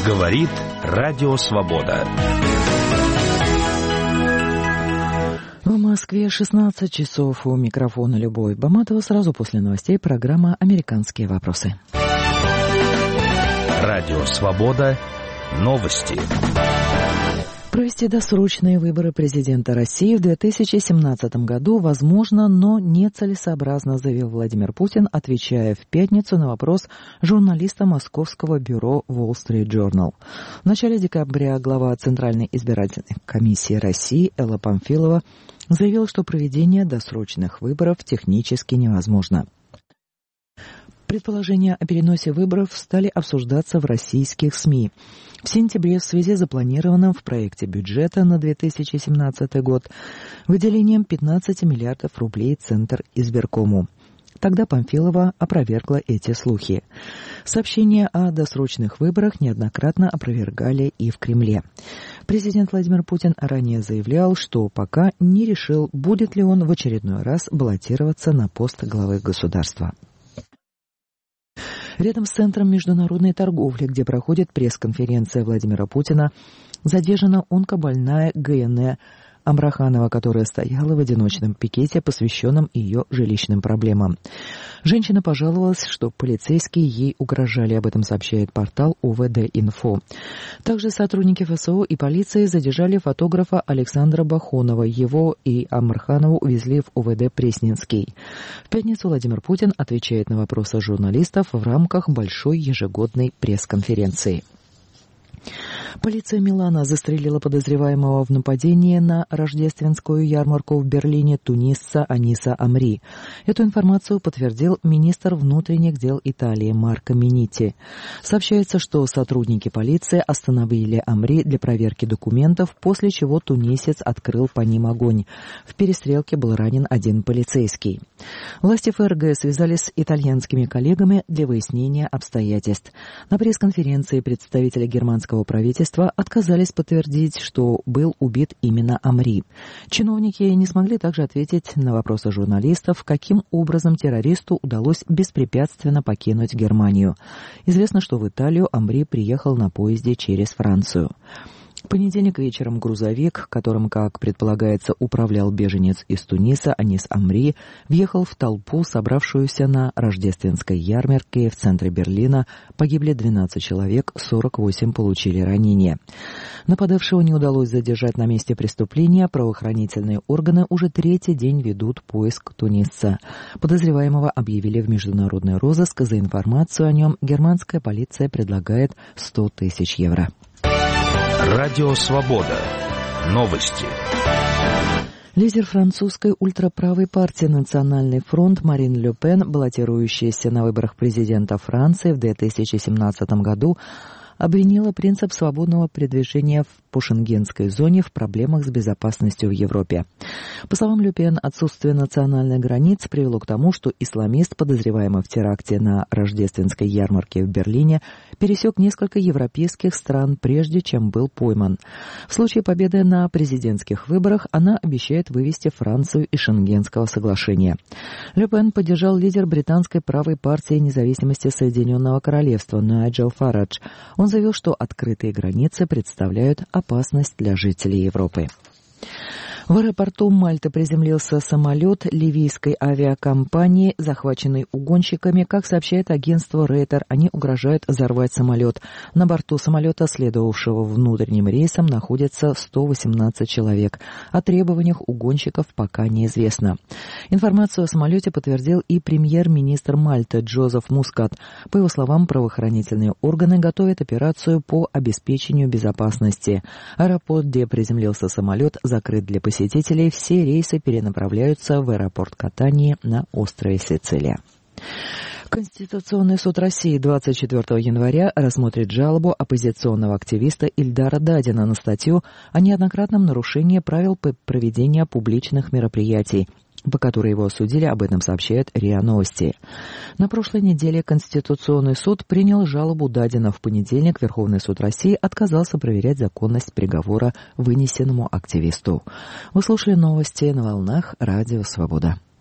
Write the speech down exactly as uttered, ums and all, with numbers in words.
Говорит Радио Свобода. В Москве шестнадцать часов. У микрофона Любовь Баматова. Сразу после новостей программа «Американские вопросы». Радио Свобода. Новости. Провести досрочные выборы президента России в две тысячи семнадцатом году возможно, но нецелесообразно, заявил Владимир Путин, отвечая в пятницу на вопрос журналиста московского бюро Wall Street Journal. В начале декабря глава Центральной избирательной комиссии России Элла Памфилова заявила, что проведение досрочных выборов технически невозможно. Предположения о переносе выборов стали обсуждаться в российских СМИ. В сентябре в связи с запланированным в проекте бюджета на две тысячи семнадцатый год выделением пятнадцати миллиардов рублей Центр избиркому. Тогда Памфилова опровергла эти слухи. Сообщения о досрочных выборах неоднократно опровергали и в Кремле. Президент Владимир Путин ранее заявлял, что пока не решил, будет ли он в очередной раз баллотироваться на пост главы государства. Рядом с Центром международной торговли, где проходит пресс-конференция Владимира Путина, задержана онкобольная Гаянэ Амраханова, которая стояла в одиночном пикете, посвященном ее жилищным проблемам. Женщина пожаловалась, что полицейские ей угрожали. Об этом сообщает портал о вэ дэ-Инфо. Также сотрудники эф эс о и полиции задержали фотографа Александра Бахонова. Его и Амраханову увезли в о вэ дэ Пресненский. В пятницу Владимир Путин отвечает на вопросы журналистов в рамках большой ежегодной пресс-конференции. Полиция Милана застрелила подозреваемого в нападении на рождественскую ярмарку в Берлине тунисца Аниса Амри. Эту информацию подтвердил министр внутренних дел Италии Марко Минити. Сообщается, что сотрудники полиции остановили Амри для проверки документов, после чего тунисец открыл по ним огонь. В перестрелке был ранен один полицейский. Власти эф эр гэ связались с итальянскими коллегами для выяснения обстоятельств. На пресс-конференции представители германского правительства отказались подтвердить, что был убит именно Амри. Чиновники не смогли также ответить на вопросы журналистов, каким образом террористу удалось беспрепятственно покинуть Германию. Известно, что в Италию Амри приехал на поезде через Францию. В понедельник вечером грузовик, которым, как предполагается, управлял беженец из Туниса Анис Амри, въехал в толпу, собравшуюся на рождественской ярмарке в центре Берлина. Погибли двенадцать человек, сорок восемь получили ранения. Нападавшего не удалось задержать на месте преступления. Правоохранительные органы уже третий день ведут поиск тунисца. Подозреваемого объявили в международный розыск. За информацию о нем германская полиция предлагает сто тысяч евро. Радио Свобода. Новости. Лидер французской ультраправой партии «Национальный фронт» Марин Ле Пен, баллотирующаяся на выборах президента Франции в две тысячи семнадцатом году, обвинила принцип свободного передвижения по шенгенской зоне в проблемах с безопасностью в Европе. По словам Ле Пен, отсутствие национальных границ привело к тому, что исламист, подозреваемый в теракте на рождественской ярмарке в Берлине, пересек несколько европейских стран, прежде чем был пойман. В случае победы на президентских выборах она обещает вывести Францию из Шенгенского соглашения. Ле Пен поддержал лидер британской правой партии независимости Соединенного Королевства Найджел Фарадж. Он заявил, что открытые границы представляют опасность для жителей Европы. В аэропорту Мальты приземлился самолет ливийской авиакомпании, захваченный угонщиками. Как сообщает агентство Рейтер, они угрожают взорвать самолет. На борту самолета, следовавшего внутренним рейсом, находится сто восемнадцать человек. О требованиях угонщиков пока неизвестно. Информацию о самолете подтвердил и премьер-министр Мальты Джозеф Мускат. По его словам, правоохранительные органы готовят операцию по обеспечению безопасности. Аэропорт, где приземлился самолет, закрыт для посетителей. Посетителей. Все рейсы перенаправляются в аэропорт Катании на острове Сицилия. Конституционный суд России двадцать четвёртого января рассмотрит жалобу оппозиционного активиста Ильдара Дадина на статью о неоднократном нарушении правил проведения публичных мероприятий, по которой его осудили. Об этом сообщает РИА Новости. На прошлой неделе Конституционный суд принял жалобу Дадина. В понедельник Верховный суд России отказался проверять законность приговора вынесенному активисту. Вы слушали новости на волнах Радио Свобода.